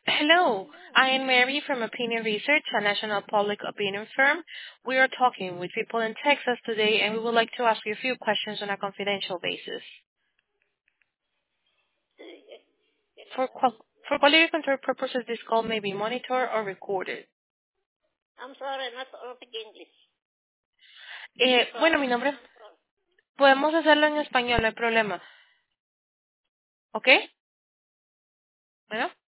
Hello, I am Mary from Opinion Research, a national public opinion firm. We are talking with people in Texas today, and we would like to ask you a few questions on a confidential basis. For, for quality control purposes, this call may be monitored or recorded. I'm sorry, not speak English. Bueno, mi nombre. Podemos hacerlo en español, no hay problema. ¿Ok? Bueno.